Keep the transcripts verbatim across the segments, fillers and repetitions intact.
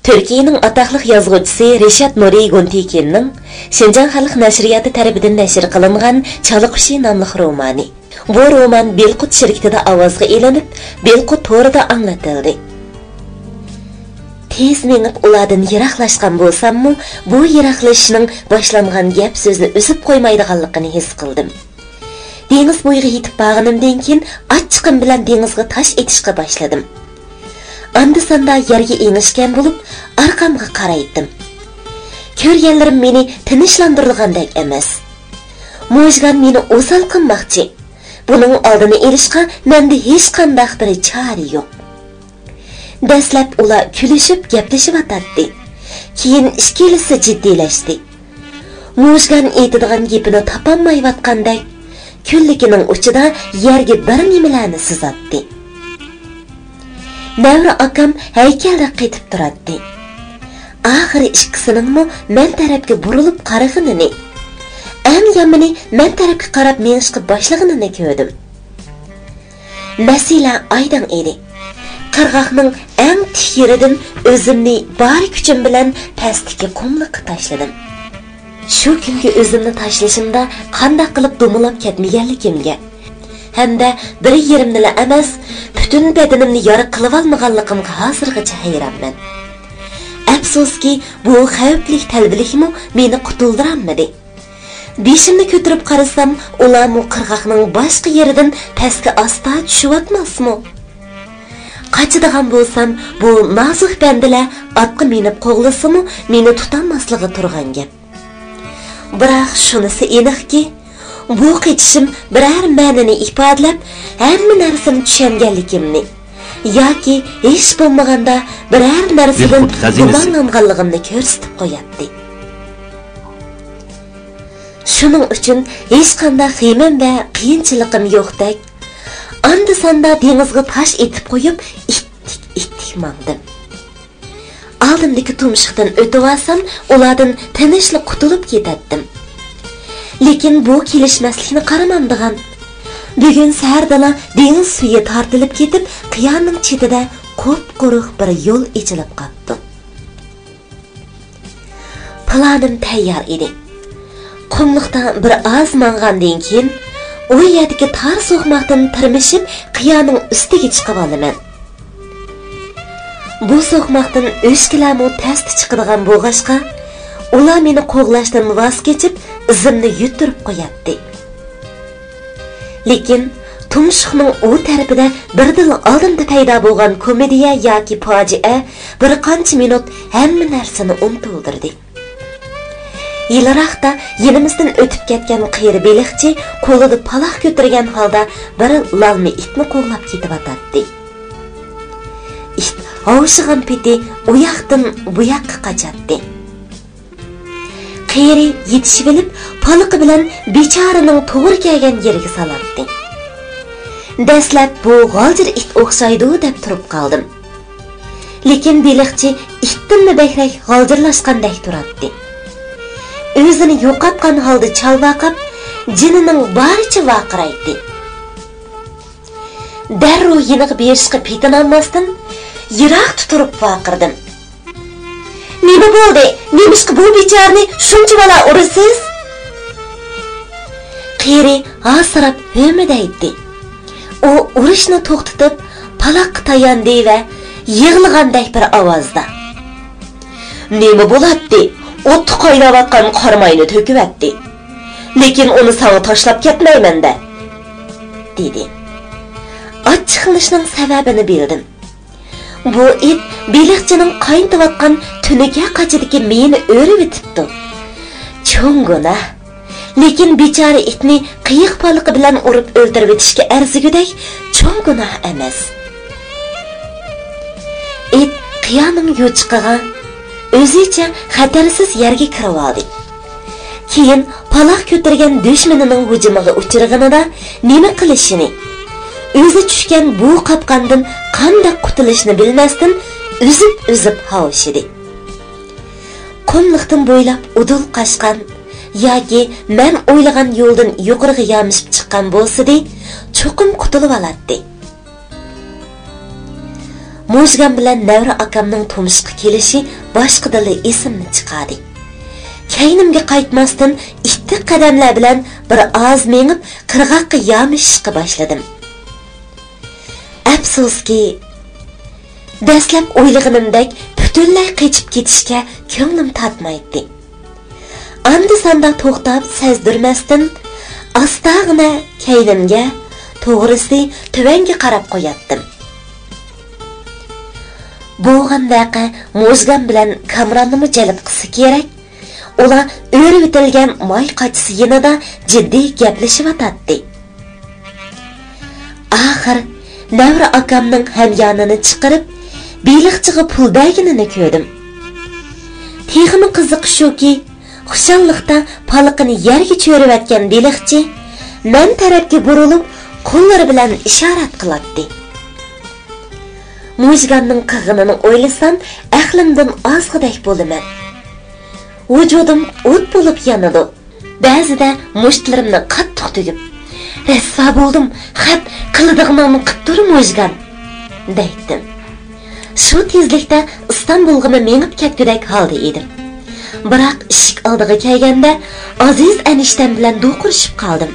Türkiye'nin ataqlıq yazğıcısı Reşat Nuri Guntekin'nin Şinjan Xalq Nashriyatı tərəfindən nəşr qılınğan Çalıquşi namlıq romani. Bu roman Belqut şirketida avazga elinib, Belqut torida anlatıldı. Tez menib ulardan yiroqlashgan bo'lsam-mu, bu yiroqlashishning boshlangan gap so'zni uzib qo'ymaydiganligini his qildim. Dengiz bo'yiga yetib borganimdan keyin achchiqim bilan dengizga tosh etishga boshladim. Anda sanda yerga engishgan bo'lib, orqamga qaraydim. Ko'rganlarim meni tinchlantirgandek emas. Mo'jgan meni o'sal qilmoqchi. Buning oldini olishga menda hech qanday bir chora yo'q. Dastlab ular kulishib gaplashib atadi. Keyin ishkilisi jiddiylashdi. Mo'jgan aytadigan gapini topolmayotgandek, kunligining uchida yerga bir nimalarni sizatdi. Navra akam haykalda qaytib turadi. Oxiri ikkisining men tarafga burilib qaraganini, eng yomoni men tarafga qarab menishga boshlaganini ko'rdim. Masala aydan edi. Qirg'oqning eng tik yeridan o'zimni bor kuchim bilan pastga qumliqqa tashladim. Shu kungi o'zimni tashlashimda qanday qilib dumilab ketmaganligimga hamda bir yerimni emas, butun badanimni yora qilib olmaganligimga hozirgacha hayronman. Afsuski, bu xavfli talbilikmi meni qutuldiramadi. Beshimni ko'tarib qarasam, ularmi qirg'oqning boshqa yeridan pastga asta tushyapmasmi? Qachidigan bo'lsam, bu nozik bandalar otga minib qo'g'lasimi, meni tutolmasligi turgan gap. Biroq shunisi aniqki, bu qechishim biror ma'noni ifodalab, hamma narsani tushunganligimni yoki hech bo'lmaganda biror narsadan gumonlanganligimni ko'rsatib qo'yapti. Shuning uchun hech qanday qiyin va qiyinchiligim yo'qdek, anda sanda dengizga tosh etib qo'yib, ittik ittik mangdim. Oldimdagi tumshuqdan o'tib olsam, ulardan tinchlik qutulib ketdim. Lekin bu kelishmaslikni qaramamdigan. Bugun sahardala dengiz suvi tortilib ketib, qiyoning chetida qop-quruq bir yo'l ichilib qoldi. Planim tayyor edi. Qumliqdan bir oz mangandan keyin u yerdagi tar so'qmoqdan tirmishib, qiyoning ustiga chiqib olaman. Bu so'qmoqdan o'shkilarmi tasti chiqadigan bo'lg'ashqa, ular meni qo'g'lashdan voz kechib, izimni yutirib qo'yapti. Lekin tumshuqning u tarafida birdan oldinda paydo bo'lgan komediya yoki fojia bir qancha minut hamma narsani unuttirdi. Yilroqda yinimizdan o'tib ketgan qiyri beliqchi qo'lida paloq ko'targan holda bir lalmi itni qo'llab ketib atadi. It ovshigan peti u yoqdan bu yoqqa qochadi. Qiyri yetishib olib, paloqi bilan bechoraning to'g'ri kelgan yeriga salatdi. Dastlab bu g'oljir it o'xshaydi deb turib qoldim. Lekin beliqchi itdan bakrak g'oljirlashgandek turadi. O'zini yo'qotgan holda chalvaqab, jinining baricha vaqiraydi. Darrov yiniq berishga petinolmasdan yiroq tuturib vaqirdim. Nima bo'ldi? Nemishqa bu bechorani shuncha bala urasiz? Qiyri asrab hömidaydi. U urishni to'xtatib, paloqqa tayandi va yig'lagandek bir ovozda: "Nima bo'ladi? O't qaynayotgan qarmayni to'kivatdi. Lekin uni sana tashlab ketmayman-da", dedi. Achchiqlashning sababini bildim. Bu it beliqchining qaynayotgan tuniga qachidagi meni o'rib etibdi. Cho'nguna. Lekin bechora itni qiyiq paloqi bilan urib o'ldirib etishga arzigudek cho'nguna emas. It qiyoning yo'chiqiga o'zicha xatarsiz yerga kirib oldi. Keyin paloq ko'targan dushmanining hujumiga uchraganida nima qilishini, o'zi tushgan bu qopqondan qanday qutulishni bilmasdan uzib-uzib havshidi. Qumliqdan bo'ylab udul qashqan yoki men o'ylagan yo'ldan yuqoriga yamishib chiqqan bo'lsa-da, cho'qim qutulib oladi. Mojgan bilan Navra akamning turmushga kelishi boshqadili esimni chiqadi. Keynimga qaytmasdan ikki qadamlar bilan bir oz mengib qirg'oqqa yamishishga boshladim. Afsuski, dastlab o'ylaganimdek butunlay qochib ketishga ko'nglim tatmaydi. Anda sanda to'xtab sezdirmasdan astag'ina keynimga to'g'risi tuvanga qarab qo'yatdim. Bo'lgan vaqa Mojgan bilan Kamronni jalb qilsa kerak. Ular o'rib o'tilgan moy qochisi yanada jiddiy gaplashib o'tadi. Axir Navra akamning hamyonini chiqarib, beliqchiga pul berganini ko'rdim. Texmi qiziq shuki, xushalliqda paliqini yerga cho'rib atgan beliqchi men tarafga burilib, qo'llari bilan ishorat qiladi. Mojganning qig'inini o'ylasam, aqlimdan ozg'idak bo'laman. Vujudim o't bo'lib yanadi. Ba'zida mushtlarimni qattiq tugib, "Rasva bo'ldim, xat qildig'imni qilib tur Mojgan" deydim. Shu tezlikda Istanbulga menib ketgudak holda edim. Biroq eshik oldiga kelganda aziz enishtam bilan do'qirishib qoldim.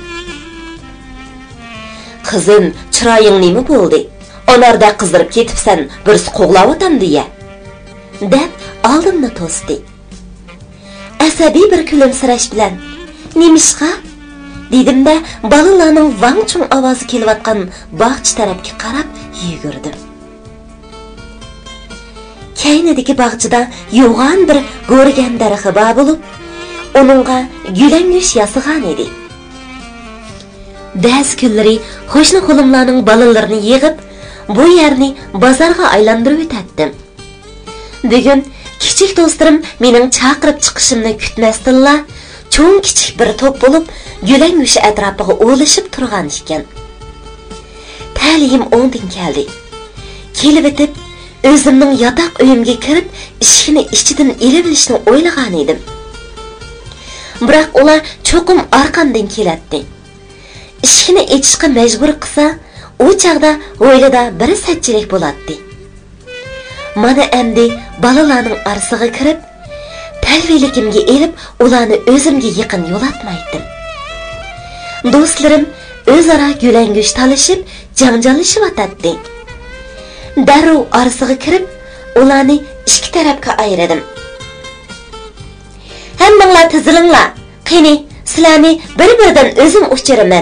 "Qizim, chiroying nima bo'ldi? Onarda qizdirib ketibsan, birsi qo'g'lab o'tam deya" deb oldimni to'sdi. Asabiy bir kulimsirash bilan "Nimishqa?" dedimda, balalarning vang-chung ovozi kelayotgan bog'cha tarafga qarab yugurdim. Keynidagi bog'chada yo'g'on bir go'rgan daraxti bor bo'lib, uningga gulangush yasig'an edi. Ba'zi kunlari qo'shni xo'limlarning balalarini yig'ib, bu yerni bozorga aylantirib o'tatdim. Bugun kichik do'stlarim mening chaqirib chiqishimni kutmasdinla, cho'ng kichik bir to'p bo'lib, gulangush atrofiga o'lishib turgan ekan. Ta'lim o'ndin keldi. Kelib o'tib, o'zimning yotoq uyimga kirib, ishini ichidan elib olishni o'ylagan edim. Biroq ular cho'qim orqamdan keladi. Ishini ichishga majbur qilsa, u chaqda o'ylada bir satchilik bo'ladi. Mana endi balalarning arasiga kirib, talviligimga elib, ularni o'zimga yaqin yo'latmaydim. Do'stlarim o'zaro gulangush talishib, janjallashib o'tadi. Darrov arasiga kirib, ularni ikki tarafga ayirdim. "Hammanglar tizilinglar. Qani, sizlarni bir-biridan o'zim o'chiraman."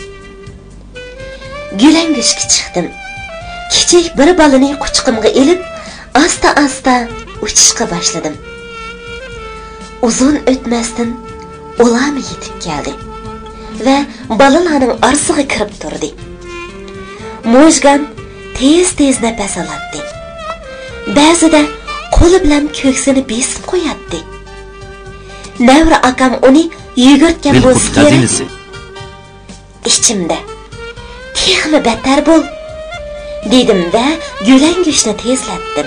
Gulangushga chiqdim. Kichik bir balani quchqimga elib, asta-asta uchishga boshladim. Uzun o'tmasdan ularni yetib keldi va balalarning arasiga kirib turdi. Mojgan tez-tez nafas oladi. Ba'zida qo'li bilan ko'ksini besib qo'yadi. Navra akam uni yugurtgan bo'lsa kerak. Ichimda "Texmi battar bo'l" dedim va gulangushni tezlatdim.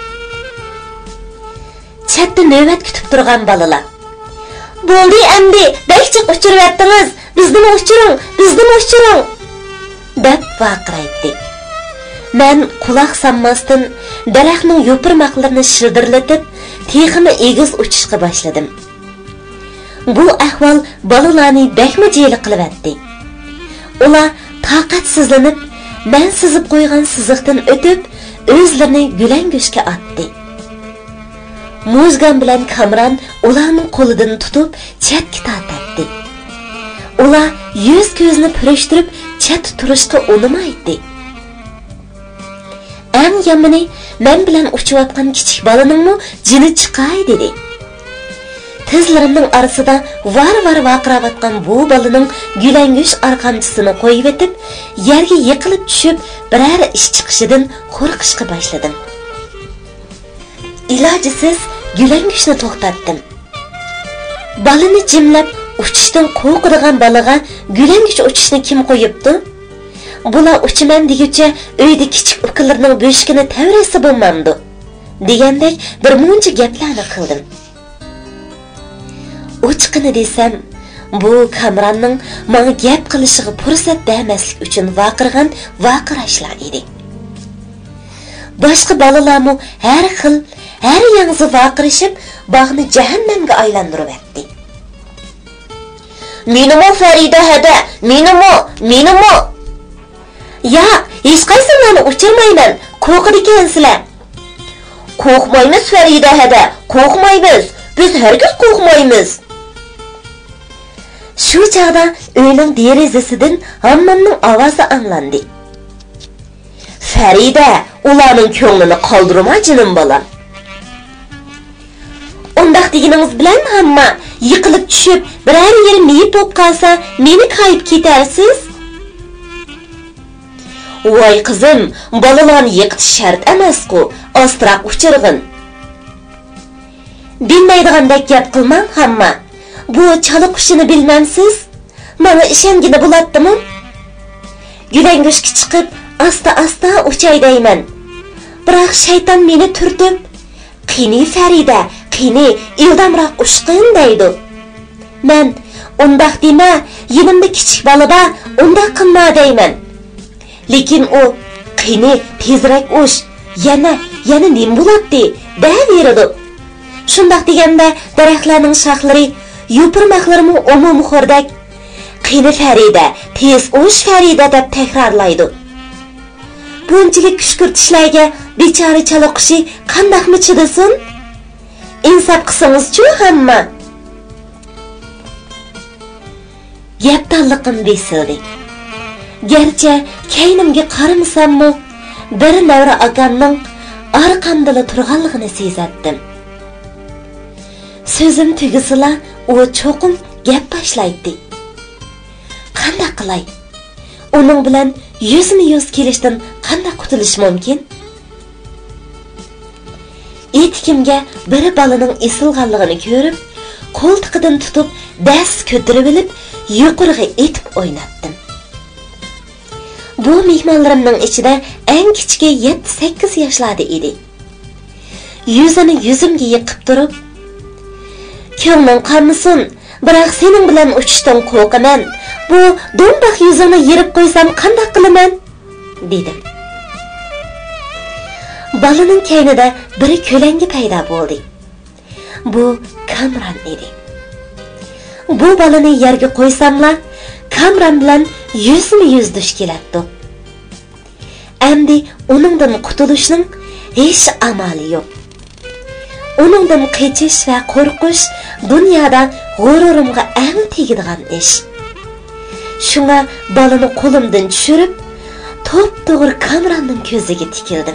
Chatda navbat kutib turgan balalar: "Bo'ldi endi, bekchiq uchiryaptingiz, bizni uchiring, bizni uchiring" deb vaqiraydi. Men quloq solmasdan daraxtning yo'pirmoqlarini shirdirlatib, texmi egiz uchishga boshladim. Bu ahvol balalarni bekmi jeli qilyapti. Ular taqatsizlanib, men sizib qo'ygan siziqdan o'tib, o'zlarini gulangushga otdi. Mojgan bilan Kamran ularning qo'lidan tutib, chatga tortdi. Ular yuz ko'zni purishtirib, chat turishga unamaydi. Eng yomoni, men bilan uchayotgan kichik balaning jini chiqay dedi. Tizlarimning arasida var-var vaqirayotgan bu balaning gulangush arqamchisini qo'yib etib, yerga yiqilib tushib, biror ish chiqishidan qo'rqishga boshladim. Ilojisiz gulangushni to'xtatdim. Balani jimlab uchishdan qo'rqadigan balaga gulangush uchishni kim qo'yibdi? Bular uchiman deguncha uyda kichik ukalarning bo'shkini tavrasi bo'lmamdi, degandek bir muncha gaplarni qildim. Uchiqini desam, bu Kamranning menga gap qilishiga fursat bermaslik uchun vaqirgan vaqirashlar edi. boshqa balalarmu har xil, har yangi vaqirishib, bog'ni jahannamga aylantirib etdi. Menimi Farida hada, menimi, menimi. Ya, hech qaysilarni uchirmayman, qo'rqidi ekansizlar. Qo'rqmaymiz Farida hada, qo'rqmaymiz. Biz hargiz qo'rqmaymiz. Shu chaqda uyning derazasidan hammaning ovozi anglandi. Farida, ularning ko'nglini qoldirma jinim bolam. Undaq deganingiz bilan hamma yiqilib tushib, biror yer miyib bo'lib qolsa, meni qayib ketarsiz? Voy qizim, bolalarni yiqitish shart emas-ku, ostroq uchirg'in. Bilmaydigandek gap qilmang hamma. Bu chala qushini bilmamsiz? Mana ishongina bo'ladimi? Gulangushga chiqib, asta-asta uchay deyman. Biroq shayton meni turtib, "Qini Farida, qini, ildamroq ushqin" deydi. Men undaq dema, yinimda kichik bolada undaq qilma deyman. Lekin u "Qini, tezroq ush, yana, yana nim bo'ladi" deyveradi. Shundaq deganda daraxtlarning shoxlari, yupirmoqlarimi umum xo'rdak "Qini Farida, tez ush Farida" deb takrorlaydi. Bunchalik kushkurtishlarga bechora chala qushi qandaqmi chidasin? Insof qilsangiz-chi hamma. Yaptanliqim besildi. Garchi kaynimga qaramasam-mu, bir navra akamning orqamda turganligini sezatdim. So'zim tugisila u cho'qim gap boshlaydi. Qanday qilay? Uning bilan yuzma-yuz kelishdan qanday qutulish mumkin? Etkimga bir balaning esilganligini ko'rib, qo'ltiqidan tutib, dast ko'tarib olib, yuqoriga etib o'ynatdim. Bu mehmonlarimning ichida eng kichigi yetti sakkiz yoshlarda edi. Yuzini yuzimga yiqib turib, "Ko'nglim qarmasin, biroq sening bilan uchishdan qo'rqaman. Bu do'mboq yuzimni yirib qo'ysam qanday qilaman?" dedim. Balaning kaynida bir ko'langi paydo bo'ldi. Bu Kamran edi. Bu balani yerga qo'ysamla, Kamran bilan yuzma-yuz dush keladi. Endi uningdan qutulishning hech amali yo'q. Uningdan qochish va qo'rqish dunyoda g'ururimga eng tegadigan ish. Shunga balani qo'limdan tushirib, to'p-to'g'ri Kamranning ko'ziga tikildim.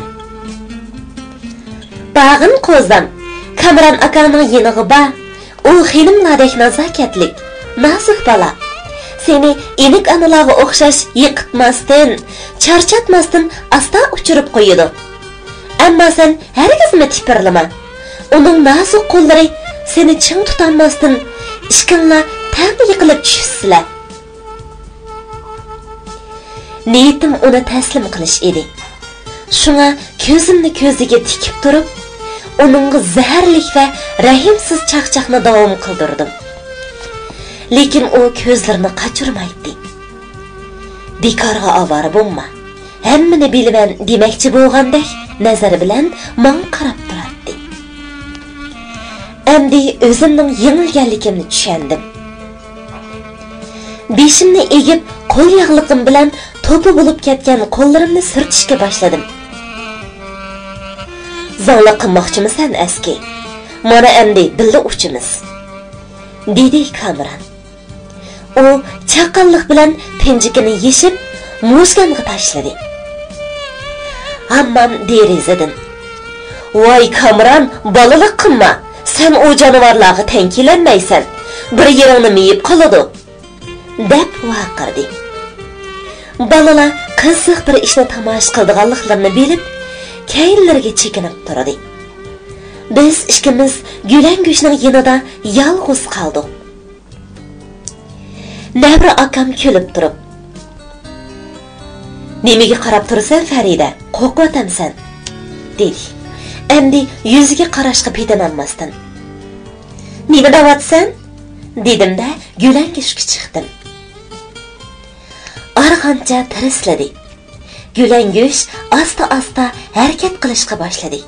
"Bag'in qo'zam, Kamran akaning yeniga ba, u xinimlardek nazokatlik, nozik bola. Seni enik analarga o'xshash yiqitmasdan, charchatmasdan asta uchirib qo'yadi. Ammo sen hargizmi tipirlama. Uning nozik qo'llari seni ching tutolmasdan, ishqinla tang yiqilib tushsizlar." Niyatim uni taslim qilish edi. Shunga ko'zimni ko'ziga tikib turib, uningga zaharlik va rahimsiz chaqchaqni davom qildirdim. Lekin u ko'zlarini qochirmaydi. "Bekorga avara bo'lma. Hammani bilaman" demoqchi bo'lgandek nazari bilan men qarab turardi. Endi o'zimning yengilganligimni tushundim. Beshimni egib, qo'l yog'liqim bilan to'pi bo'lib ketgan qo'llarimni surtishga boshladim. "Zangla qilmoqchimisan aski? Mana endi birga uchimiz" dedi Kamran. U chaqalliq bilan pinjikini yeshib, muzgamga tashladi. Hammam derazadan "Voy Kamran, bolalik qilma. Sen o jonivorlarga teng kelanmaysan. Bir yeringni miyib qoladi" deb vaqirdi. Balalar qiziq bir ishni tomosha qilganliklarini bilib, kaynlariga chekinib turdi. Biz ikkimiz Gulangushning yonida yolg'iz qoldik. Navra akam kulib turib, "Nimaga qarab tursan Farida? Qo'rqatamsan" dedi. Endi yuziga qarashga petinolmasdan. "Nima davatsan?" dedim-da Gulangushga chiqdim. Arg'ancha tirisladi. Gülengish asta-asta harakat qilishga boshladi.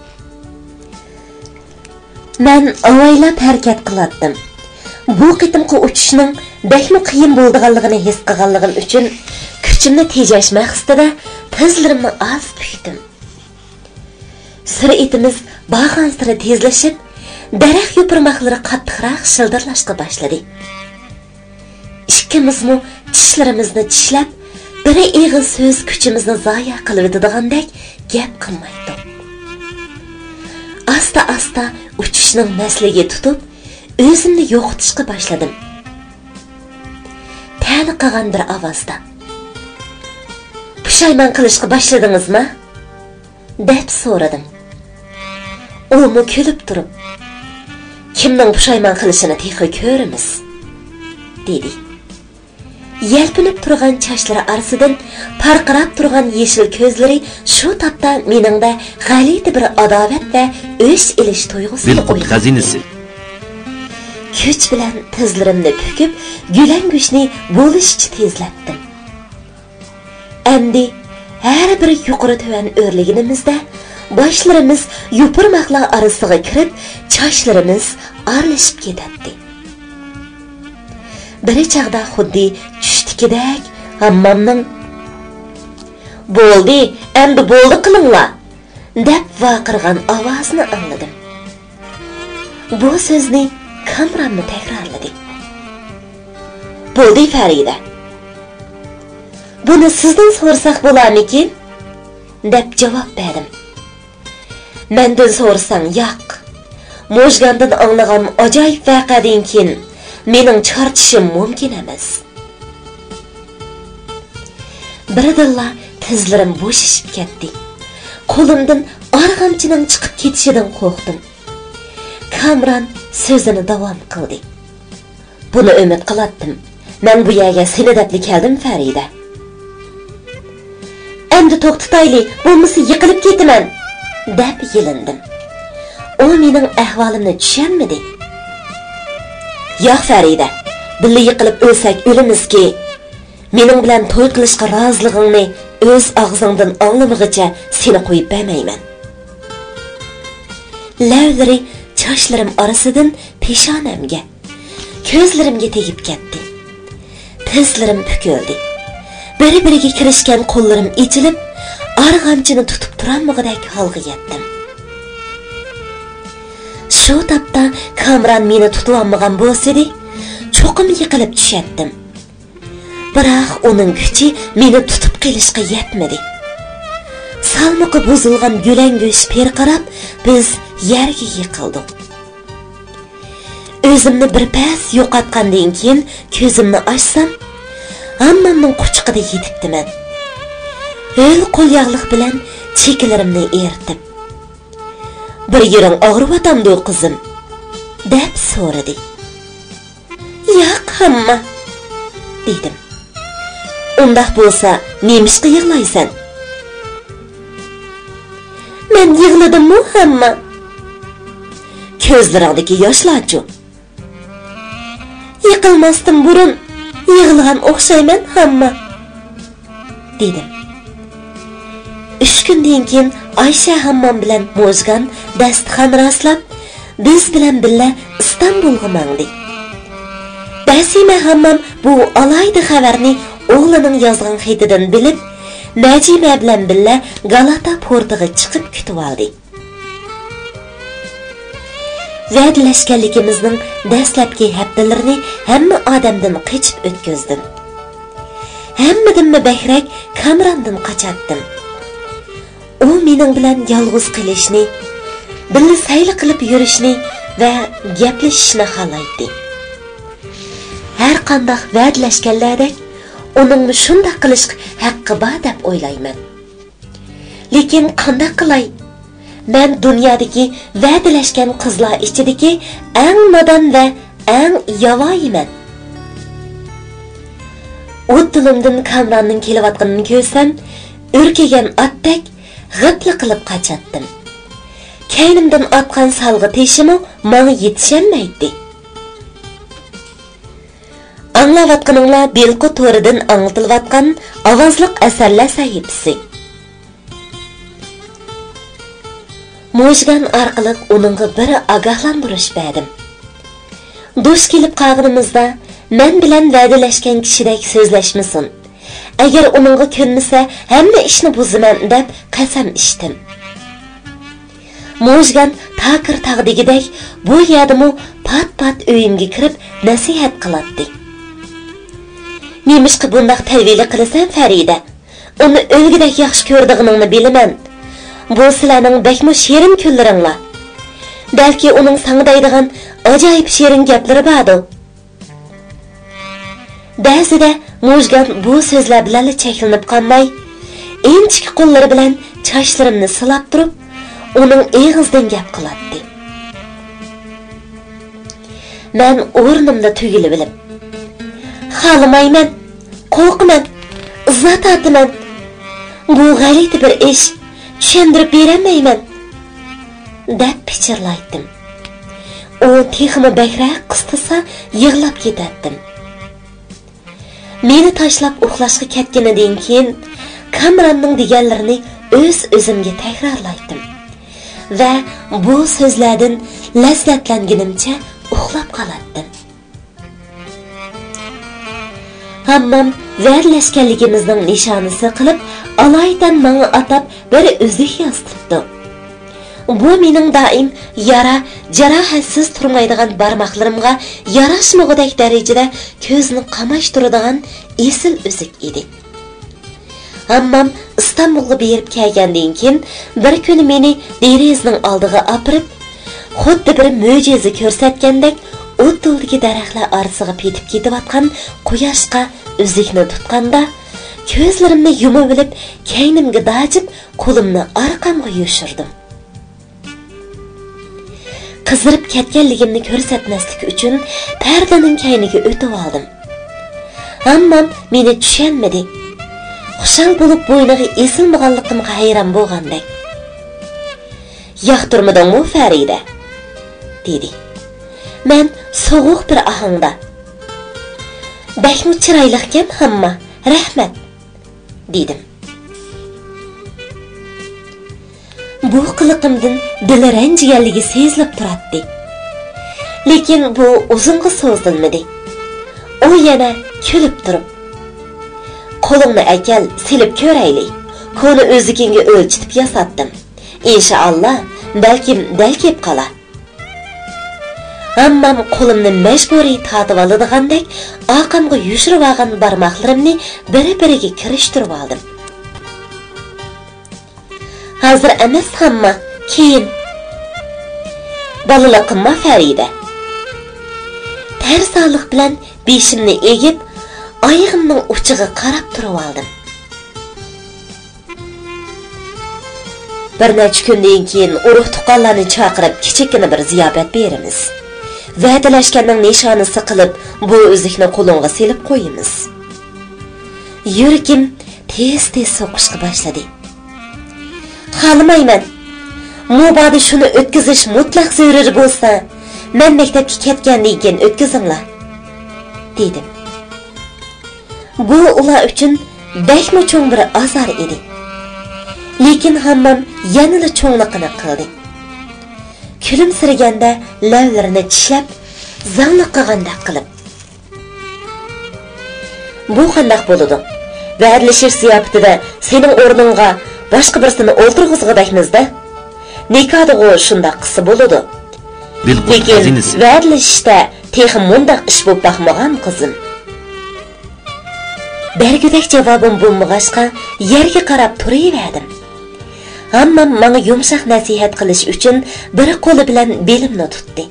Men avaylab harakat qilardim. Bu qitimqi uchishning bekmi qiyin bo'lganligini his qilganligim uchun kuchimni tejash maqsadida tezlarimni az pukdim. Sur'atimiz bag'an sira tezlashib, daraxt yo'pirmoqlari qattiqroq shildirlashga boshladi. Ikkimizmi tishlarimizni tishlab, biri eg'iz so'z kuchimizni zoya qilib o'tadigandak gap qilmaydi. Asta-asta uchishning masliga tutib, o'zimni yo'qotishga boshladim. Tani qilgan bir ovozda: "Pushaymon qilishga boshladingizmi?" deb so'radim. U mu kulib turib: "Kimning pushaymon qilishini tehi ko'ramiz" dedi. Yelpinib turgan chochlari orasidan parqirab turgan yeshil ko'zlari shu topda meningda g'alati bir adovat va o'ch ilish tuyg'usini uyg'otdi. Kuch bilan tizlarimni pukib, Gülengushni bo'lishcha tezlatdim. Endi har bir yuqori tuvan o'rliginimizda boshlarimiz yupurmoqlar orasiga kirib, chochlarimiz aralashib ketadi. Bir chaqda xuddi tushdikidek hammamning "Bo'ldi, endi bo'ldi qilinglar" deb vaqirgan ovozni angladim. Bu so'zni Kamranni takrorladi. "Bo'ldi Farida. Buni sizdan so'rasak bo'larmikin?" deb javob berdim. "Mendan so'rasang yo'q. Mo'jgandan anglagan ajoyib voqeadan keyin mening charchishim mumkin emas." Birdilla tizlarim bo'shishib ketdi. Qo'limdan arg'amchining chiqib ketishidan qo'rqdim. Kamran so'zini davom qildi. "Buni umid qilardim. Men bu yerga seni deb keldim Farida. Endi to'xtatayli, bo'lmasa yiqilib ketaman" deb yilindim. U mening ahvolimni tushunmadi. "Yo'q Farida, birga yiqilib o'lsak o'limizki, mening bilan to'y qilishga roziligingni o'z og'zingdan anglamag'icha seni qo'yib bermayman." Lavlari chochlarim orasidan peshonamga, ko'zlarimga tegib ketdi. Tizlarim pukildi. Bir-biriga kirishgan qo'llarim ichilib, arg'amchini tutib turolmag'idek holga yetdim. Shu topda Kamran meni tutib olmagan bo'lsa-da, cho'qim yiqilib tushatdim. Biroq uning kuchi meni tutib qilishga yetmadi. Salmoqi buzilgan Gülengush perqarab, biz yerga yiqildik. O'zimni bir pas yo'qotgandan keyin ko'zimni ochsam, hammamning quchqida yetibdiman. El qo'l yog'liq bilan cheklarimni eritib: "Bir yering og'riyotamdi qizim" deb so'radi. "Yo'q, hamma" dedim. "Undaq bo'lsa, nemishqa yig'laysan?" "Men yig'ladim-mu hamma?" "Ko'zlaringdagi yoshlar-chi?" "Yiqilmasdan burun yig'lagan o'xshayman hamma" dedim. Uch kundan keyin Aysha hammam bilan Mo'jgan dasturxon raslab, biz bilan birga Istanbulga mangdik. Basima hammam bu alayda xabarni o'g'lining yozgan xatidan bilib, Najima bilan birga Galata portiga chiqib kutib oldi. Va'dalashganligimizning dastlabki haftalarini hamma odamdan qochib o'tkazdim. Hammadan bakrak Kamrandan qochatdim. U mening bilan yolg'iz qilishni, birga sayl qilib yurishni va gaplashishni xohlaydi. Har qanday va'dalashganlardek uning shunday qilish haqqi bor deb o'ylayman. Lekin qanday qilay? Men dunyodagi va'dalashgan qizlar ichidagi eng nodon va eng yavoyiman. O'z tilimdan Kamranning kelayotganini ko'rsam, urkigan otdek g'ipli qilib qachatdim. Kaynimdan otgan salg'i teshimi menga yetishamaydi. Anglayotganinglar Belqo to'ridan anglatilayotgan ovozliq asarlar sahifasi. Mojgan orqali uningga bir ogohlantirish berdim. Dush kelib qolganimizda men bilan va'dalashgan kishidek so'zlashmasin. Agar uningga ko'nmasa, hamma ishni buzaman deb qasam ichdim. Mojgan takir tag'digidek bu yerdimi pat-pat uyimga kirib nasihat qiladi. Nemishqa bundaq tavila qilasan Farida? Uni o'lgidek yaxshi ko'rdig'ingni bilaman. Bu sizlarning bakmo sherin kunlaringlar. Balki uning sanga deydigan ajoyib sherin gaplari bordi. Ba'zida Mojgan bu so'zlar bilan cheklanib qolmay, inchik qo'llari bilan sochlarimni silab turib, uning eg'izdan gap qiladi. Men o'rnimda tugilib bilib, "Xalamayman, qo'rqaman, izzat ataman. Bu g'alati bir ish, tushuntirib beramayman" deb pichirlaydim. U texmi bakra qistasa yig'lab ketatdim. Meni tashlab uxlashga ketganidan keyin Kamranning deganlarini o'z o'zimga takrorlaydim va bu so'zlardan lazzatlanganimcha uxlab qolardim. Hammam va'dalashganligimizning nishonasi qilib alaydan menga atab bir uzuk yozibdi. Bu mening doim yara jarohatsiz turmaydigan barmoqlarimga yarashmag'idek darajada ko'zni qamashtiradigan esil uzuk edi. Hammam Istanbulga berib kelgandan keyin bir kuni meni derazning oldiga opirib, xuddi bir mo'jiza ko'rsatgandek o'tdildagi daraxtlar orasiga petib ketayotgan quyoshga uzukni tutganda, ko'zlarimni yumib olib, kaynimga dajib, qo'limni orqamga yoshirdim. Qizirib ketganligimni ko'rsatmaslik uchun pardaning kayniga o'tib oldim. Hammam meni tushunmadi. Xushal bo'lib bo'yniga esilmaganligimga hayron bo'lgandek. "Yoqtirmadingmi Farida?" dedi. Men sovuq bir ohangda, "Bakmi chiroyliqkan hamma, rahmat" dedim. Bu qiliqimdan dili ranjiganligi sezilib turadi. Lekin bu uzunga so'zilmadi. U yana kulib turib, "Qo'lingni akal, silib ko'raylik. Qo'lni o'zingga o'lchitib yasatdim. Inshaalloh, balki dal kelib qolar." Hammam qo'limni majburiy tatib oladigandek, orqamga yushirib olgan barmoqlarimni biri-biriga kirishtirib oldim. "Hozir emas hamma, keyin." "Balaliqimma Farida." Tarsonlik bilan beshimni egib, oyog'imning uchiga qarab turib oldim. Bir necha kundan keyin urug' tuqqanlarni chaqirib kichikina bir ziyofat beramiz. Va'dalashganning nishonasi qilib, bu uzukni qo'lingga selib qo'yamiz. Yuragim tez-tez so'qishga boshladi. "Xalamayman. Mubodi shuni o'tkazish mutlaq zarur bo'lsa, men maktabga ketgandan keyin o'tkazinglar" dedim. Bu ular uchun bakmo cho'ng bir azor edi. Lekin hammam yanada cho'ngliqini qildi. Kulimsiraganda lavlarini tishlab, zangliq qilgandek qilib. "Bu qanday bo'ladi? Va'dlashish ziyofatida sening o'rningga boshqa birsini o'ltirg'izg'idakmizda. Nikohda shunday qilsa bo'ladi. Lekin va'dlashishda texim mundaq ish bo'lib baxmagan qizim." Bergudek javobim bo'lmag'achqa yerga qarab turaverdim. Hammam menga yumshoq nasihat qilish uchun bir qo'li bilan belimni tutdi.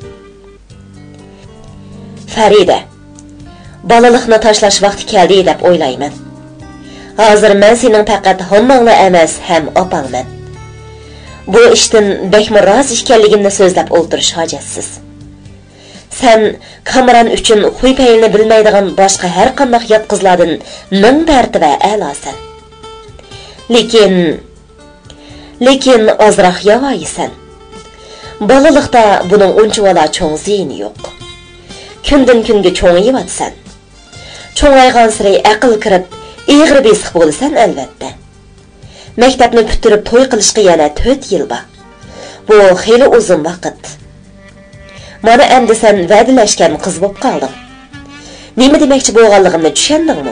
"Farida, bolalikni tashlash vaqti keldi deb o'ylayman. Hozir men sening faqat hammangni emas, ham opangman. Bu ishdan bekmi rozi ekanligimni so'zlab o'ldirish hojatsiz. Sen Kamran uchun xuy-paylni bilmaydigan boshqa har qanday yot qizlardan ming martaba a'losan. Lekin lekin ozroq yavoyisan. Bolalikda buning uncha cho'ng ziyni yo'q. Kundan kunga cho'ngiyotsan. Cho'ngaygan sari aql kirib, egri besiq bo'lasan albatta. Maktabni bitirib to'y qilishga yana to'rt yil bor. Bu xeyli uzun vaqt. Mana endi sen va'dalashgan qiz bo'lib qolding. Nima demoqchi bo'lganligimni tushundingmi?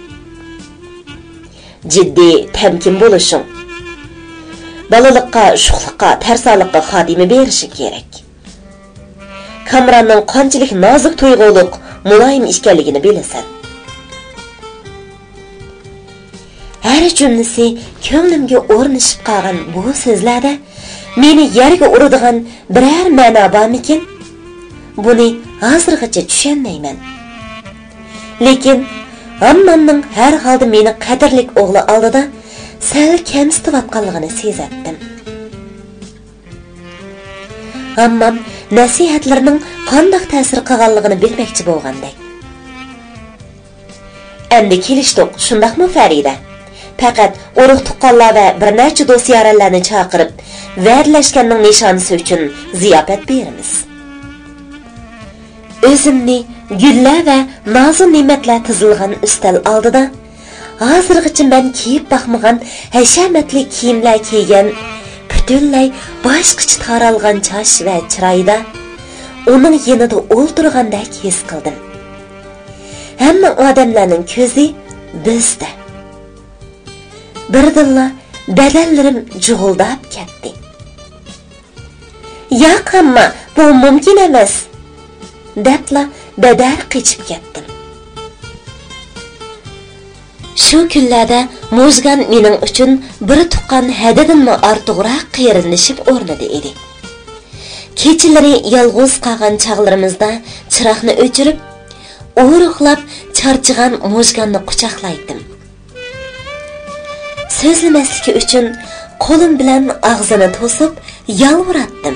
Jiddiy, temkin bo'lishing. Balalıqqa, şuqliqqa, tarsoqlikqa xodimi berishi kerak. Kamranning qanchalik nozik tuyg'uliq, muloyim ekanligini bilasan. Har jumlasi ko'nglimga o'rnashib qolgan bu so'zlarda meni yerga uradigan biror ma'no bormikin? Buni hozirgacha tushunmayman. Lekin hammamning har holda meni qadrlik o'g'li oldida sal kamsitayotganligini sezatdim. Hammam nasihatlarining qanday ta'sir qilganligini bilmoqchi bo'lgandek. Endi kelishdik, shundaqmi Farida? Faqat urug' tuqqanlar va bir necha do'stlarni chaqirib, va'dalashganning nishonasi uchun ziyofat beramiz. O'zimni gullar va nozik ne'matlar tizilgan ustal oldida hozirgacha men kiyib baxmagan hashamatli kiyimlar kiygan, butunlay boshqacha taralgan chosh va chiroyda uning yanida o'ltirgandek his qildim. Hamma odamlarning ko'zi bizda. Birdilla badallarim jug'ildab ketdi. Yo'q, hamma bu mumkin emas. Debla badar qichib ketdim. Shu kunlarda Muzgan mening uchun bir tuqqan hadidanmi ortiqroq qiyrinlashib o'rnida edi. Kechalari yolg'iz qolgan chaqlarimizda chiroqni o'chirib, o'ruqlab charchigan Muzganni quchoqlaydim. So'zlamasligi uchun qo'lim bilan og'zini to'sib yalviratdim.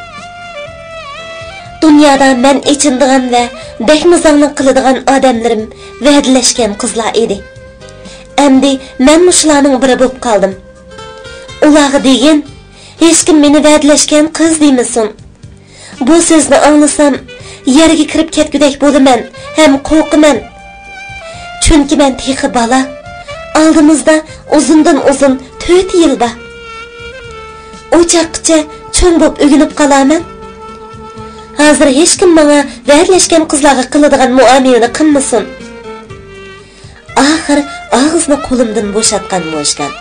Dunyoda men ichindigan va bekmizonglik qiladigan odamlarim va'dalashgan qizlar edi. Endi men mushlarning biri bo'lib qoldim. Ularga degan, hech kim meni va'dalashgan qiz demasin. Bu so'zni anglasam, yerga kirib ketgudek bo'laman, ham qo'rqaman. Chunki men texi bola, oldimizda uzundan uzun to'rt yil bor. O'chaqcha cho'ng bo'lib o'ginib qolaman. Hozir hech kim menga va'dalashgan qizlarga qiladigan muomalani qilmasin. Oxir og'izni qo'limdan bo'shatgan Mujgan.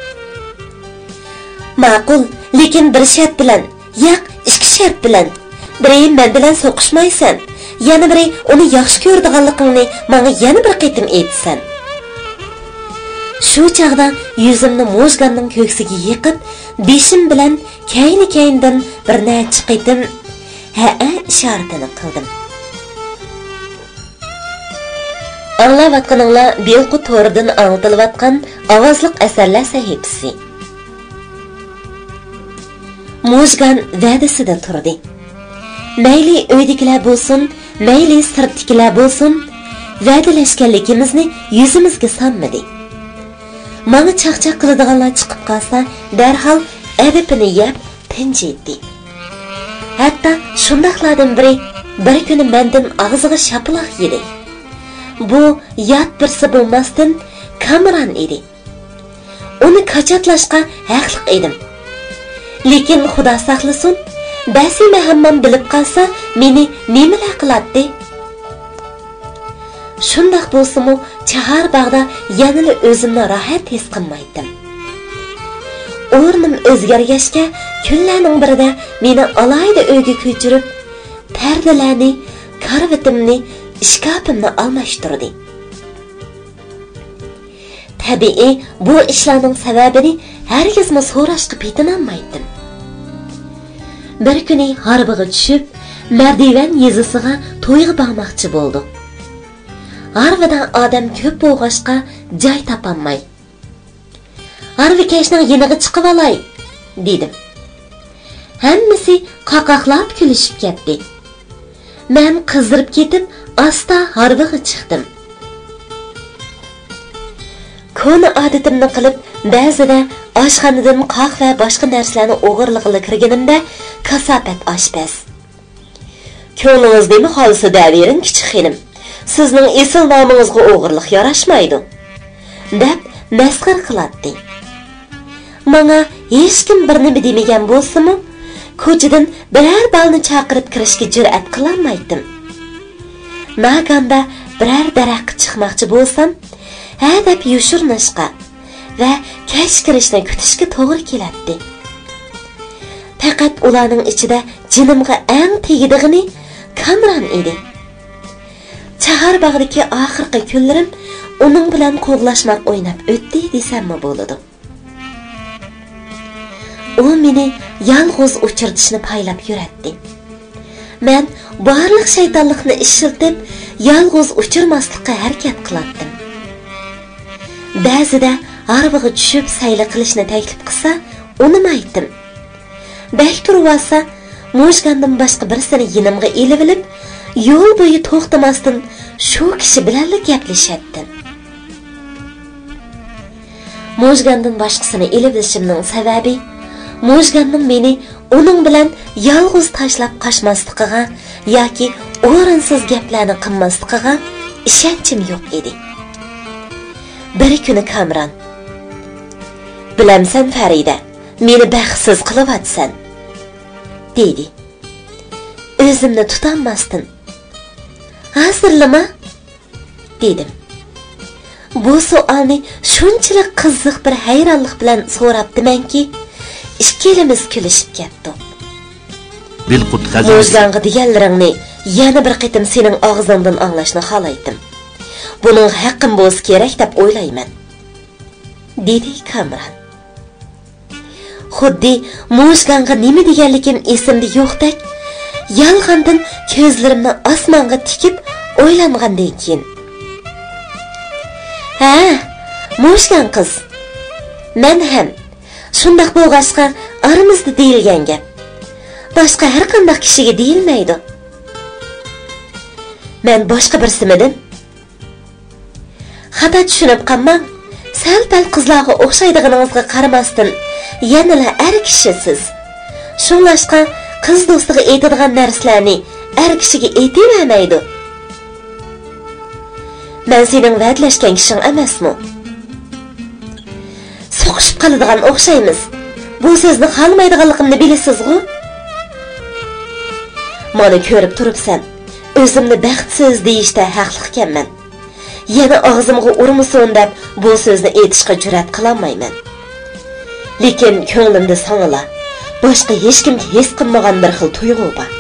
Ma'qul, lekin bir shart bilan, yo'q, ikki shart bilan. Biri men bilan so'qishmaysan, yana biri uni yaxshi ko'radiganligingni menga yana bir qitim aytsan. Shu chaqda yuzimni Mujganning ko'ksiga yiqib, beshim bilan kayni-kayndan bir necha qitim ha-a ishoratini qildim. Anglayotganinglar Belqu to'ridan anglatilayotgan ovozliq asarlar sahifasi. Mujgan va'dasida turdi. Mayli uydagilar bo'lsin, mayli sirtdagilar bo'lsin, va'dalashganligimizni yuzimizga solmadi. Menga chaqchaq qiladiganlar chiqib qolsa, darhol adapini yeb tinchiydi. Hatta shundaqlardan biri bir kuni mendan og'ziga shapaloq yedi. Bu yat birsi bo'lmasdan Kamran edi. Uni qachatlashga haqliq edim. Lekin Xudo saqlasin, Basima hammam bilib qolsa, meni nimalar qiladi? Shundaq bo'lsa-mu, chahar bog'da yanada o'zimni rohat his qilmaydim. O'rnim o'zgargachga kunlarning birida meni alayda uyga ko'chirib, pardalarni, karvatimni, ishkapimni almashtirdi. Tabiiy, bu ishlarning sababini hargizmi so'rashga petinolmaydim. Bir kuni harbiga tushib, Mardivan yezisiga to'yga bormoqchi bo'ldik. Harvidan odam ko'p bo'lg'ashqa joy topolmay. Harvi kashning yeniga chiqib olay, dedim. Hammasi qaqaqlab kulishib ketdi. Men qizdirib ketib, asta harviga chiqdim. Koni odatimni qilib, ba'zida oshxonadan qoq va boshqa narsalarni o'g'irlig'iga kirganimda kasofat oshpaz. Ko'nglingiz nima holisa davering kichik xonim. Sizning asl nomingizga o'g'irlik yarashmaydi, deb masxar qiladi. Menga hech kim bir nima demagan bo'lsa-mu, ko'chadan biror balni chaqirib kirishga jur'at qilolmaydim. Naganda biror daraxtga chiqmoqchi bo'lsam, ha deb yushurnishqa va kech kirishni kutishga to'g'ri keladi. Faqat ularning ichida jinimga eng tegidigini Kamran edi. Chaharbog'dagi oxirgi kunlarim uning bilan qo'g'lashmoq o'ynab o'tdi desammi bo'ladi. U meni yolg'iz uchirtishni paylab yuratdi. Men barliq shaytonlikni ishiltib, yolg'iz uchirmaslikka harakat qilardim. Ba'zida arvaga tushib sayli qilishni taklif qilsa, unimaydim. Bek turvasa, Mo'jgandan boshqa birsini yinimga elib olib, yo'l bo'yi to'xtamasdan shu kishi bilan gaplashatdim. Mo'jgandan boshqasini elib olishimning sababi Mo'jganning meni uning bilan yolg'iz tashlab qochmasligiga yoki o'rinsiz gaplarni qilmasligiga ishonchim yo'q edi. Bir kuni Kamran: "Bilamsan Farida, meni baxtsiz qilyapsan", dedi. O'zimni tutolmasdim. "Hozirlama?" dedim. Bu savolni shunchalik qiziq bir hayronlik bilan so'rabdimanki, ikkilamiz kulishib ketdik. Bilqut G'aziz Mo'jganga deganlaringni yana bir qitim sening og'zingdan anglashni xohlaydim. Buning haqqim bo'lsa kerak deb o'ylayman, dedi Kamran. Xuddi Mo'jganga nima deganligim esimda yo'qdek, yolg'ondan ko'zlarimni osmonga tikib o'ylangandan keyin: "Ha, Mo'jgan qiz. Men ham shundoq bo'lg'achqa aramizda deyilgan gap boshqa har qanday kishiga deyilmaydi. Men boshqa birsimidim? Xato tushunib qolmang. Sal-pal qizlarga o'xshaydiganingizga qaramasdan, yanala er kishisiz. Shunlashqa qiz do'stiga aytadigan narsalarni er kishiga aytavermaydi. Men sening va'dalashgan kishing emasmi? So'qishib qoladigan o'xshaymiz. Bu so'zni xohlamaydiganligimni bilasiz-ku? Mana ko'rib turibsan, o'zimni baxtsiz deyishda haqli ekanman. Yana og'zimga urmasin deb bu so'zni aytishga jur'at qilolmayman. Lekin ko'nglimda sanala, boshqa hech kim his qilmagan bir xil tuyg'u bor.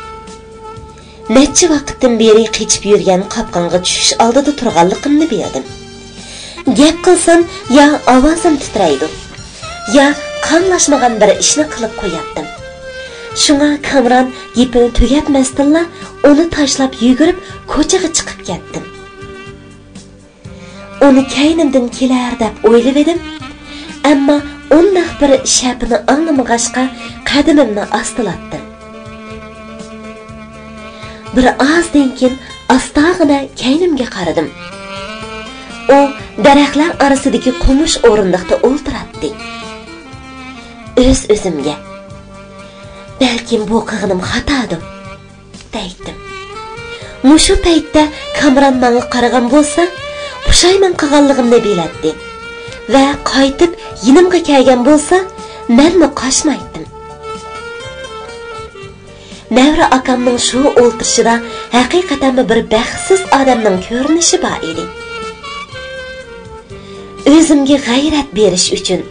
Necha vaqtdan beri qechib yurgan qopqonga tushish oldida turganligimni bildim. Gap qilsam, ya ovozim titraydi, ya qanlashmagan bir ishni qilib qo'yatdim. Shunga Kamran yepini tugatmasdinla uni tashlab yugurib ko'chaga chiqib ketdim. Uni kaynimdan kelar deb o'ylab edim, ammo undaq bir shapini anglamag'achqa qadimimni ostilatdim. Bir ozdan keyin astag'ina kaynimga qaradim. U daraxtlar orasidagi qumush o'rindiqda o'ltiradi. O'z-o'zimga: "Balkim bu qilganim xatodir", deydim. Mushu paytda Kamran menga qaragan bo'lsa, pushaymon qilganligimni biladi va qaytib yinimga kelgan bo'lsa, menni qochmaydim. Navra akamning shu o'ltirishida haqiqatan bir baxtsiz odamning ko'rinishi bor edi. O'zimga g'ayrat berish uchun: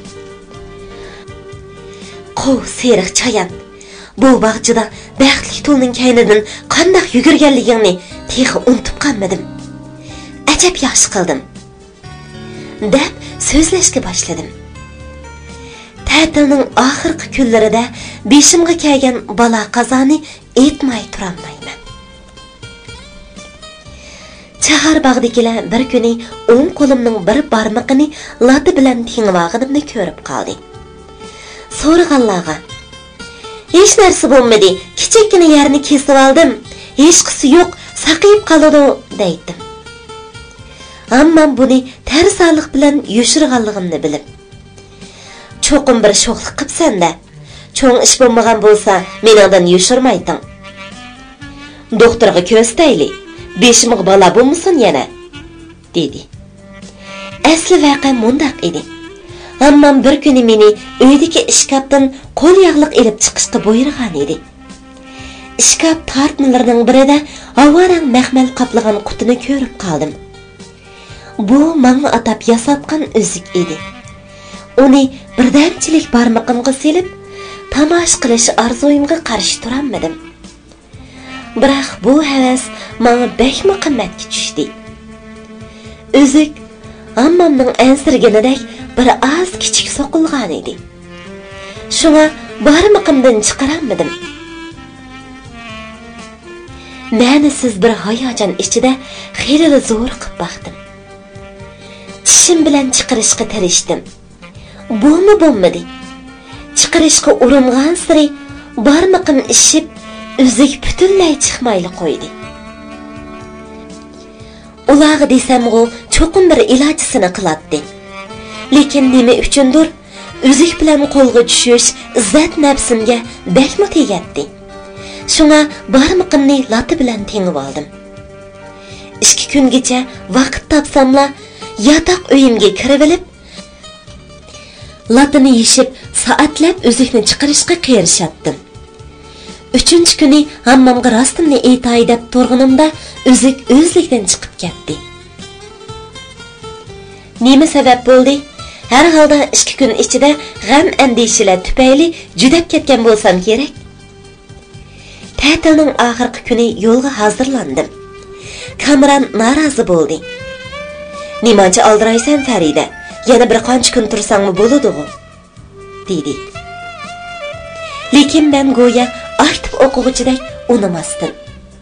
"Qov seriq chayon, bu bog'chida baxtli to'lning kaynidan qanday yugurganligingni texi unutib qolmadim. Ajab yaxshi qildim", deb so'zlashga boshladim. Ta'tilning oxirgi kunlarida beshimga kelgan balo qazoni aytmay turolmayman. Chaharbog'dagilar bir kuni o'ng qo'limning bir barmog'ini lati bilan tingvog'imni ko'rib qoldi. So'rag'anlarga: "Hech narsa bo'lmadi, kichikgina yerni kesib oldim. Hech qisi yo'q, saqayib qoladi", deydim. Ammo buni tarsalik bilan yushirganligimni bilib: "Cho'qim bir sho'xlik qilibsan-da. Cho'ng ish bo'lmagan bo'lsa, meningdan yushirmayding. Doktorga ko'rsatayli, beshimga bola bo'lmasin yana", dedi. Asli voqea mundaq edi. Ammam bir kuni meni uydagi ishkapdan qo'l yog'liq elib chiqishga buyurgan edi. Ishkap tortmalarining birida avorang maxmal qoplagan qutini ko'rib qoldim. Bu menga atab yasatgan o'zik edi. Uni birdamchilik barmoqimga selib, tamash qilish orzuyimga qarshi turolmadim. Biroq bu havas menga bekmi qimmatga tushdi. O'zik ammamning ansirganidek bir oz kichik so'qilgan edi. Shunga barmoqimdan chiqarolmadim. Ma'nisiz bir hayajon ichida xeyli zo'r qilib baqdim. Tishim bilan chiqarishga tirishdim. Bumi bo'lmadi. Chiqarishga uringan siri barmoqim ishib, o'zik butunlay chiqmayli qo'ydi. Ularga desam-ku cho'qim bir ilojisini qilatdi. Lekin nima uchundir o'zik bilan qo'lga tushish izzat nafsimga bakmo tegadi. Shunga barmoqimni lati bilan tengib oldim. ikki kungacha vaqt topsamla yotoq uyimga kirib olib, latini yeshib soatlab o'zikni chiqarishga qiyrishatdim. uchinchi kuni hammamga rostimni aytay deb turg'inimda o'zik o'zlikdan chiqib ketdi. Nima sabab bo'ldi? Har holda ikki kun ichida g'am andishalar tufayli judab ketgan bo'lsam kerak. Ta'tilning oxirgi kuni yo'lga hozirlandim. Kamran norozi bo'ldi. "Nimacha oldiraysan Farida? Yana bir qancha kun tursangmi bo'ladi-ku?" dedi. Lekin men go'yo aktiv o'quvchidek unamasdim.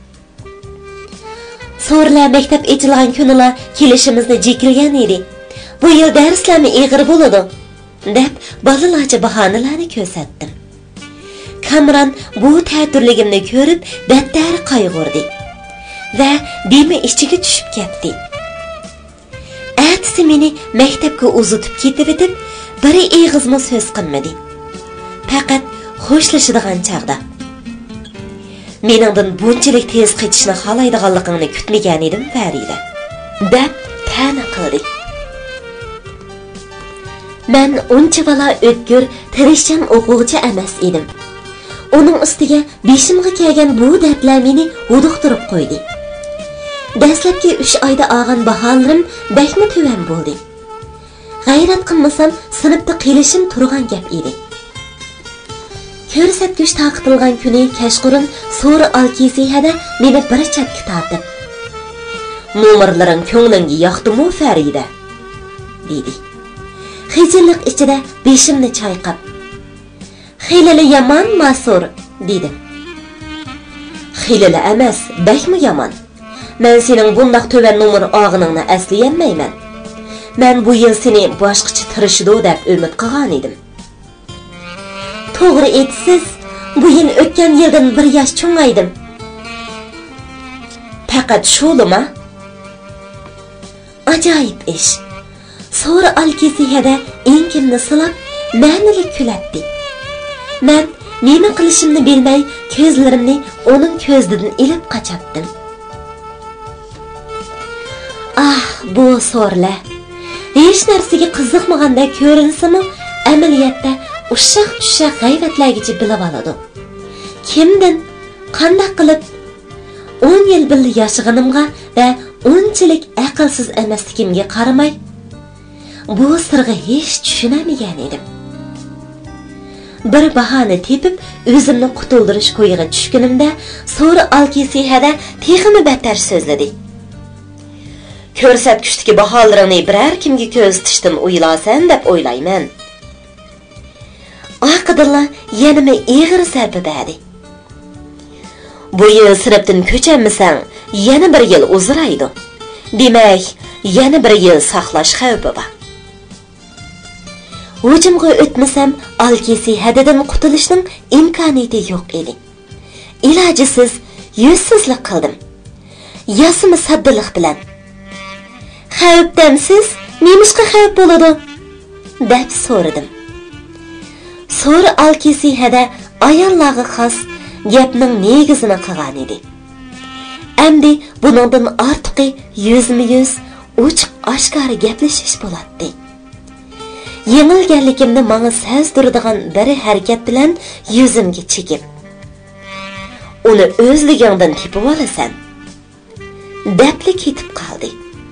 So'rlar maktab ochilgan kunlar kelishimizni jekilgan edi. Bu yil darslarni ig'ir bo'ladi, deb bolalarcha bahonalarni ko'rsatdim. Kamran bu ta'turligimni ko'rib, battar qayg'urdi va demi ichiga tushib ketdi. Atsi meni maktabga uzatib ketib etib, biri eg'izma so'z qilmadi. Faqat xo'shlashadigan chaqda. Meningdan bunchalik tez qaytishni xohlaydiganligingni kutmagan edim, Farida, deb ta'na qildi. Men uncha vala o'tkir, tirishchan o'quvchi emas edim. Uning ustiga beshimga kelgan bu dardlar meni huduqtirib qo'ydi. Dastlabki uch oyda olgan baholarim bakmi tuvan bo'ldi. G'ayrat qilmasam sinfda qilishim turgan gap edi. Ko'rsatgich taqitilgan kuni kashqurun so'ri alkisihada meni bir chatga tortib, "Nomerlaring ko'nglingga yoqdimi, Farida?" dedi. Xijillik ichida beshimni chayqab, "Xilali yomon masur" dedim. "Xilali emas, bakmi yomon. Men sening bundoq to'van nomer og'iningni aslayolmayman. Men bu yil seni boshqacha tirishidi deb umid qilgan edim." "To'g'ri aytsiz, bu yil o'tgan yildan bir yosh cho'ngaydim." "Faqat shulimi?" Ajoyib ish. So'ri alkisihada enkimni silab, ma'nilik kulatdi. Men nima qilishimni bilmay, ko'zlarimni uning ko'zidan ilib qachatdim. Ah, bu so'rlar. Hech narsaga qiziqmaganda ko'rinsimi, amaliyotda ushaq-tushaq g'ayvatlargacha bilib oladi. Kimdan, qanday qilib o'n yil birga yashaganimga va unchalik aqlsiz emasligimga qaramay, bu sirga hech tushunamagan edim. Bir bahona tepib, o'zimni qutuldirish ko'yiga tushganimda, so'ri alkisihada texmi battar so'zladi. "Ko'rsatgichdagi baholaringni biror kimga ko'z tishdim o'ylasan deb o'ylayman." Aqidilla yanama eg'ir zarba berdi. "Bu yil sinfdan ko'chammisang, yana bir yil uzraydi. Demak, yana bir yil saqlash xavfi bor. Hujumga o'tmasam, alkisihadadan qutulishning imkoniyati yo'q edi. Ilojisiz yuzsizlik qildim. Yasimi saddilik bilan. "Xavfdamsiz, nemishqa xavf bo'ladi?" deb so'radim. So'ri alkisihada ayollarga xos gapning negizini qilgan edi. Endi buningdan ortiqi yuzma-yuz ochiq oshkora gaplashish bo'ladi. yengilganligimni menga sezdiradigan bir harakat bilan yuzimga chekib, uni o'zligingdan tepib olasan, debli ketib qoldi.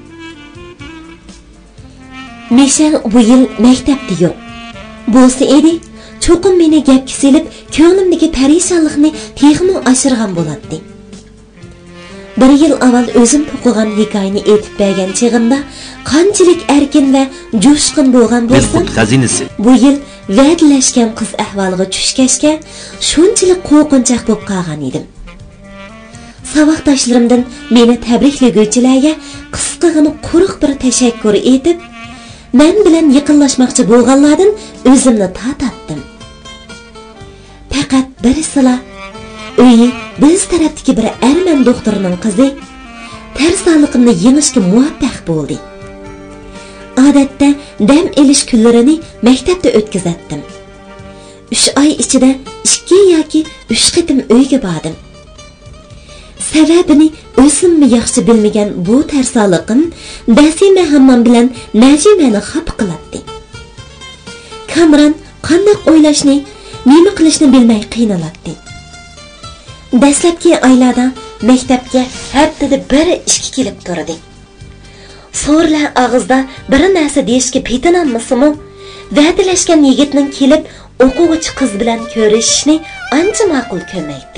Meshan bu yil maktabda yo'q. Bo'lsa edi, cho'qim meni gapga selib, ko'nglimdagi parishonlikni texmo oshirgan bo'ladi. Bir yil avval o'zim to'qigan hikoyani aytib bergan chig'imda qanchalik erkin va jo'shqin bo'lgan bo'lsa, bu yil va'dalashgan qiz ahvoliga tushgachga shunchalik qo'rqinchaq bo'lib qolgan edim. Saboqdoshlarimdan meni tabriklaguvchilarga qisqagina quruq bir tashakkur etib, men bilan yaqinlashmoqchi bo'lganlardan o'zimni tatatdim. Faqat birisila uyi biz tarafdagi bir Arman doktorining qizi tarsanliqimni yengishga muvaffaq bo'ldi. Odatda dam olish kunlarini maktabda o'tkazatdim. uch oy ichida ikki yoki uch qitim uyga bordim. Sababini o'zimmi yaxshi bilmagan bu tarsanliqim Dasima hammam bilan Najimani xafa qiladi. Kamran qanday o'ylashni, nima qilishni bilmay qiynaladi. Dastlabki oylarda maktabga haftada bir ishga kelib turdi. So'rlar og'izda bir narsa deyishga petinammisimi, va'dalashgan yigitning kelib o'quvchi qiz bilan ko'rishishni ancha ma'qul ko'rmaydi.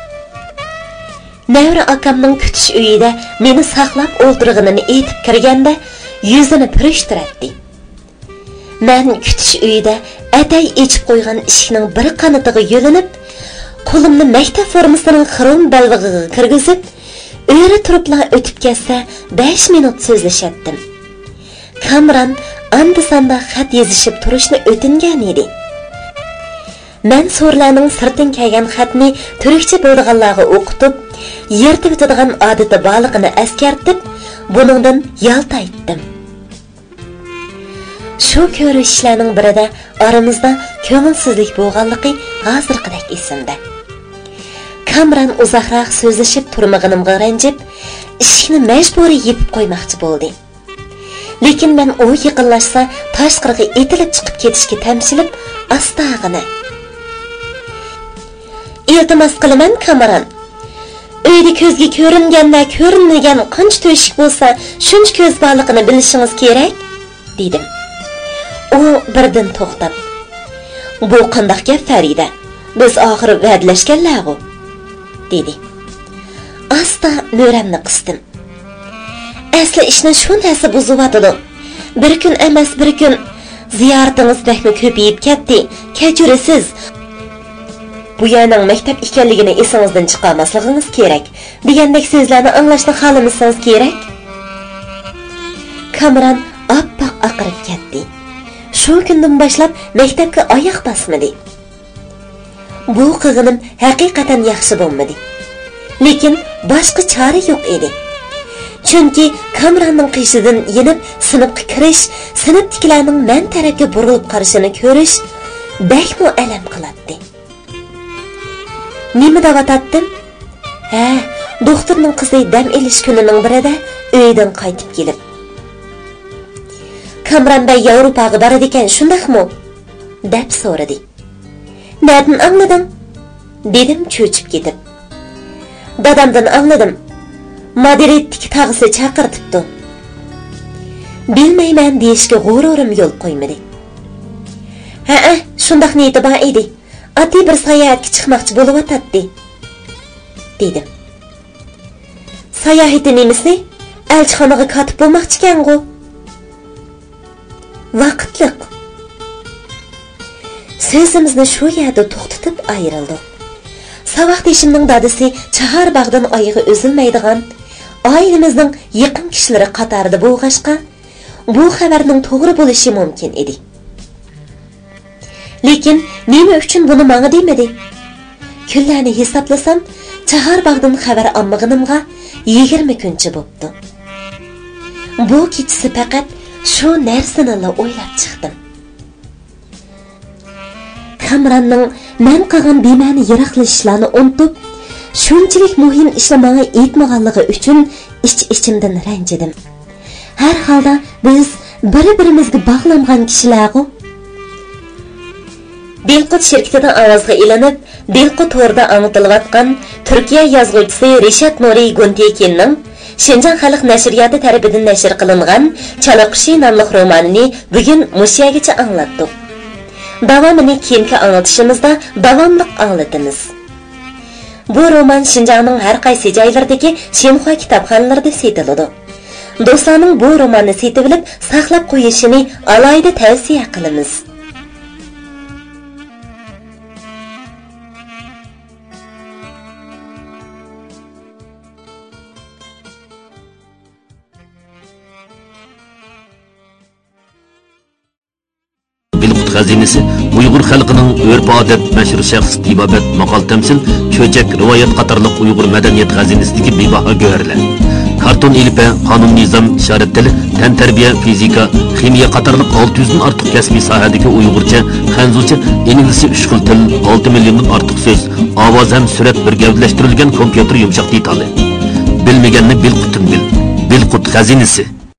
Nevra akamning kutish uyida meni saqlab o'ltirganini aytib kirganda yuzini purishtiradi. Men kutish uyida atay ichib qo'ygan eshikning bir qanatiga yo'linib, qo'limni maktab formasining xirom balvig'iga kirgizib, o'yra turiblar o'tib ketsa besh minut so'zlashatdim. Kamran anda-sanda xat yozishib turishni o'tingan edi. Men so'rlarning sirtin kelgan xatni turkcha bo'lganlarga o'qitib, yertib o'tadigan odati borligini eskartib, buningdan yaltaytdim. Shu ko'rishlarning birida aramizda ko'ngilsizlik bo'lganligi hozirgidek esimda. Kamran uzoqroq so'zlashib turmaganimga ranjib, ishni majburiy yepib qo'ymoqchi bo'ldi. Lekin men u yaqinlashsa tashqariga etilib chiqib ketishga tamshilib, astag'ina iltimos qilaman Kamran. Uyda ko'zga ko'ringanda ko'rinmagan qancha to'shik bo'lsa, shuncha ko'z borligini bilishingiz kerak, dedim. U birdan to'xtab, "Bu qanday gap Farida? Biz oxiri va'dalashganlar-ku", dedi. Asta mo'ramni qisdim. Asli ishni shu narsa buzyapti. Bir kun emas, bir kun ziyoratingiz bakmi ko'payib ketdi. Kechirasiz. Bu yerning maktab ekanligini esingizdan chiqarmasligingiz kerak. Degandek so'zlarni anglashni xohlamasangiz kerak. Kamran oppoq aqirib ketdi. Shu kundan boshlab maktabga oyoq basmadi. Bu qig'inim haqiqatan yaxshi bo'lmadi. Lekin boshqa chora yo'q edi. Chunki Kamranning qishidan yenib sinfga kirish, sinfdagilarning men tarafga burilib qarashini ko'rish bakmo alam qiladi. Nima da'vatatdim? Ha, doktorning qizi dam olish kunining birida uydan qaytib kelib, Kamran Bey Yevropaga boradi ekan, shundaqmi? deb so'radi. "Nerdan anglading?" dedim cho'chib ketib. "Dadamdan angladim. Madridga tag'isi chaqirtibdi." Bilmayman deyishga g'ururim yo'l qo'ymadi. "Ha-a, shundaq niyati bor edi. Ati bir sayohatga chiqmoqchi bo'lib o'tadi", dedim. "Sayohati nimasi? Elchixonaga kotib bo'lmoqchi ekan-ku." Vaqtliq. So'zimizni shu yerda to'xtatib ayrildik. Saboqdashimning dadasi Chaharbog'dan oyog'i uzilmaydigan oilamizning yaqin kishilari qatorida bo'lg'ashqa, bu xabarning to'g'ri bo'lishi mumkin edi. Lekin nima uchun buni menga demadi? Kunlarni hisoblasam, Chaharbog'dan xabar olmaganimga yigirma kuncha bo'pti. Bu kechasi faqat shu narsani o'ylab chiqdim. Kamranning men qilgan bema'ni yiroqlashishlarni unutib, shunchalik muhim ishni menga aytmaganligi uchun ich-ichimdan ranjidim. Har holda biz bir-birimizga bog'langan kishilar-ku. Belqut şirketidan avazga ilinib, Belqut to'rida anglatilayotgan Turkiya yozuvchisi Reshat Nuri Guntekinning Şinjan Xalq Nashriyati tarafidan nashr qilingan Chaloqishi nomli romanini bugun mushayagacha anglatdik. Davomini keyingi anlatishimizda davomliq anglatamiz. Bu roman Şinjanning har qaysi joylardagi Xinhua kitobxonalarida sotiladi. Do'stlarning bu romanni setib olib, saqlab qo'yishini alohida tavsiya qilamiz. Belqut xazinasi Uyg'ur xalqining urf-odat, mashhur shaxs tibobat, maqol tamsil, cho'chak, rivoyat qatorliq Uyg'ur madaniyat xazinasidagi bebaho go'harlar. Karton ilpa, qonun nizom, ishorat tili, tan tarbiya, fizika, ximiya qatorliq olti yuz dan ortiq kasbiy sohadagi Uyg'urcha, Xanzucha, ingliz uch xil til, olti milliondan ortiq so'z, ovoz ham surat bir gavdalashtirilgan kompyuter yumshoq detali. Bilmaganni Belqutdan bil. Belqut xazinasi